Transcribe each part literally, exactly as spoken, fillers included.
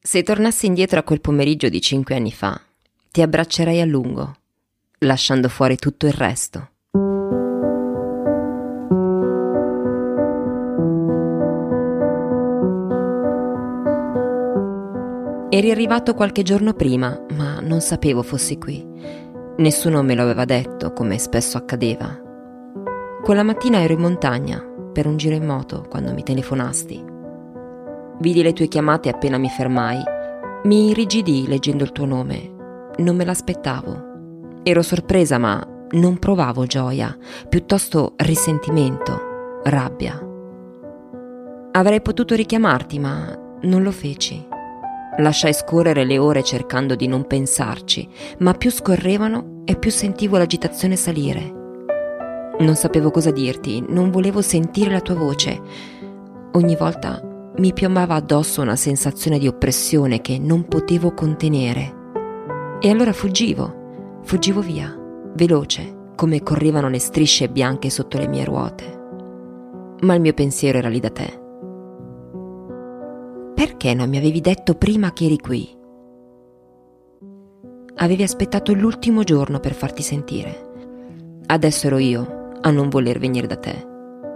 Se tornassi indietro a quel pomeriggio di cinque anni fa, ti abbraccerei a lungo, lasciando fuori tutto il resto. Eri arrivato qualche giorno prima, ma non sapevo fossi qui. Nessuno me lo aveva detto, come spesso accadeva. Quella mattina ero in montagna, per un giro in moto, quando mi telefonasti. Vidi le tue chiamate appena mi fermai. Mi irrigidii leggendo il tuo nome. Non me l'aspettavo. Ero sorpresa, ma non provavo gioia, piuttosto risentimento, rabbia. Avrei potuto richiamarti, ma non lo feci. Lasciai scorrere le ore cercando di non pensarci, ma più scorrevano e più sentivo l'agitazione salire. Non sapevo cosa dirti, non volevo sentire la tua voce. Ogni volta mi piombava addosso una sensazione di oppressione che non potevo contenere. E allora fuggivo, fuggivo via, veloce, come correvano le strisce bianche sotto le mie ruote. Ma il mio pensiero era lì da te. Perché non mi avevi detto prima che eri qui? Avevi aspettato l'ultimo giorno per farti sentire. Adesso ero io a non voler venire da te.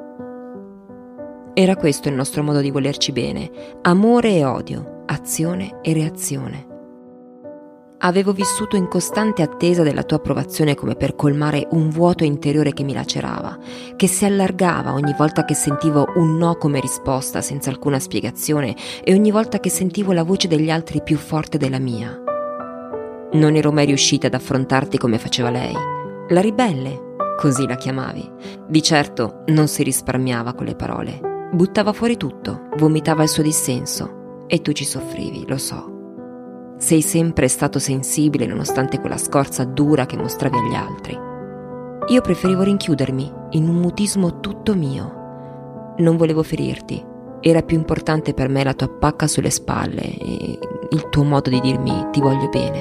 Era questo il nostro modo di volerci bene, amore e odio, azione e reazione. Avevo vissuto in costante attesa della tua approvazione come per colmare un vuoto interiore che mi lacerava, che si allargava ogni volta che sentivo un no come risposta senza alcuna spiegazione e ogni volta che sentivo la voce degli altri più forte della mia. Non ero mai riuscita ad affrontarti come faceva lei, la ribelle, così la chiamavi. Di certo non si risparmiava con le parole. Buttava fuori tutto, vomitava il suo dissenso e tu ci soffrivi, lo so. Sei sempre stato sensibile nonostante quella scorza dura che mostravi agli altri. Io preferivo rinchiudermi in un mutismo tutto mio. Non volevo ferirti, era più importante per me la tua pacca sulle spalle e il tuo modo di dirmi ti voglio bene.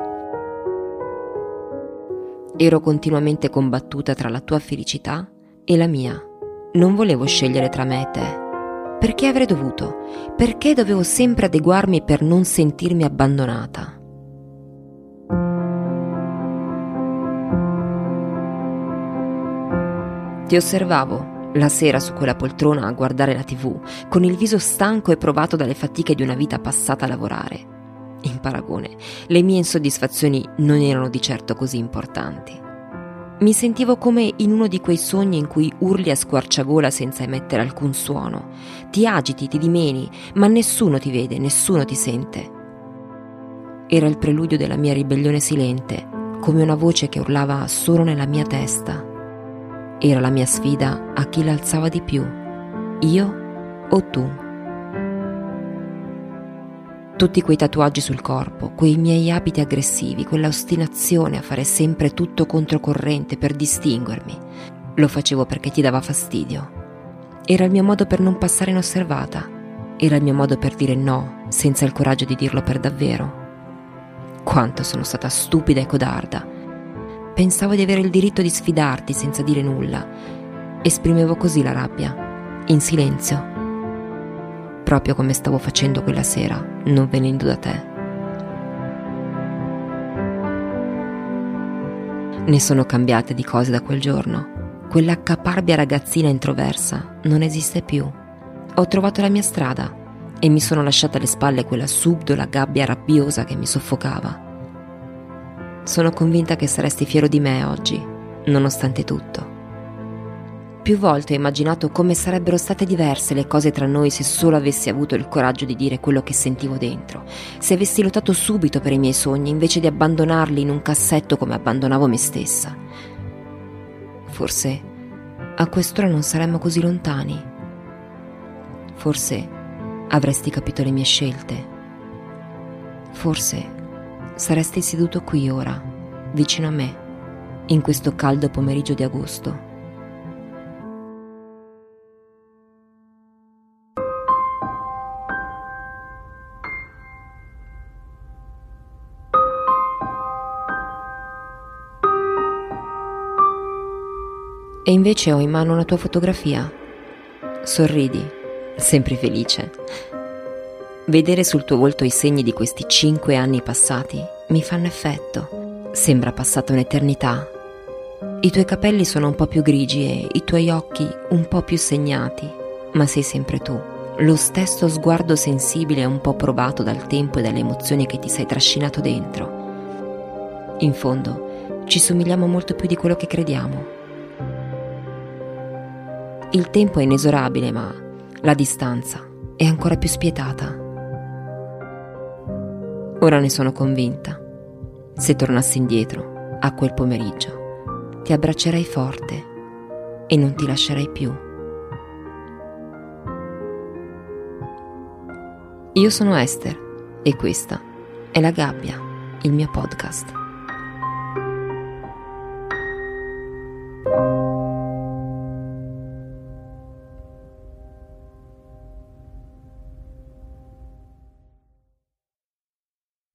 Ero continuamente combattuta tra la tua felicità e la mia. Non volevo scegliere tra me e te. Perché avrei dovuto? Perché dovevo sempre adeguarmi per non sentirmi abbandonata? Ti osservavo la sera su quella poltrona a guardare la tivù, con il viso stanco e provato dalle fatiche di una vita passata a lavorare. In paragone, le mie insoddisfazioni non erano di certo così importanti. Mi sentivo come in uno di quei sogni in cui urli a squarciagola senza emettere alcun suono. Ti agiti, ti dimeni, ma nessuno ti vede, nessuno ti sente. Era il preludio della mia ribellione silente, come una voce che urlava solo nella mia testa. Era la mia sfida a chi l'alzava di più, io o tu. Tutti quei tatuaggi sul corpo, quei miei abiti aggressivi, quella ostinazione a fare sempre tutto controcorrente per distinguermi. Lo facevo perché ti dava fastidio. Era il mio modo per non passare inosservata. Era il mio modo per dire no, senza il coraggio di dirlo per davvero. Quanto sono stata stupida e codarda. Pensavo di avere il diritto di sfidarti senza dire nulla. Esprimevo così la rabbia, in silenzio. Proprio come stavo facendo quella sera, non venendo da te. Ne sono cambiate di cose da quel giorno. Quella caparbia ragazzina introversa non esiste più. Ho trovato la mia strada e mi sono lasciata alle spalle quella subdola gabbia rabbiosa che mi soffocava. Sono convinta che saresti fiero di me oggi, nonostante tutto. Più volte ho immaginato come sarebbero state diverse le cose tra noi se solo avessi avuto il coraggio di dire quello che sentivo dentro, se avessi lottato subito per i miei sogni invece di abbandonarli in un cassetto come abbandonavo me stessa. Forse a quest'ora non saremmo così lontani. Forse avresti capito le mie scelte. Forse saresti seduto qui ora, vicino a me, in questo caldo pomeriggio di agosto. E invece ho in mano una tua fotografia. Sorridi, sempre felice. Vedere sul tuo volto i segni di questi cinque anni passati mi fanno effetto. Sembra passata un'eternità. I tuoi capelli sono un po' più grigi e i tuoi occhi un po' più segnati, ma sei sempre tu. Lo stesso sguardo sensibile e un po' provato dal tempo e dalle emozioni che ti sei trascinato dentro. In fondo, ci somigliamo molto più di quello che crediamo. Il tempo è inesorabile, ma la distanza è ancora più spietata. Ora ne sono convinta. Se tornassi indietro, a quel pomeriggio, ti abbraccerei forte e non ti lascerei più. Io sono Esther e questa è La Gabbia, il mio podcast.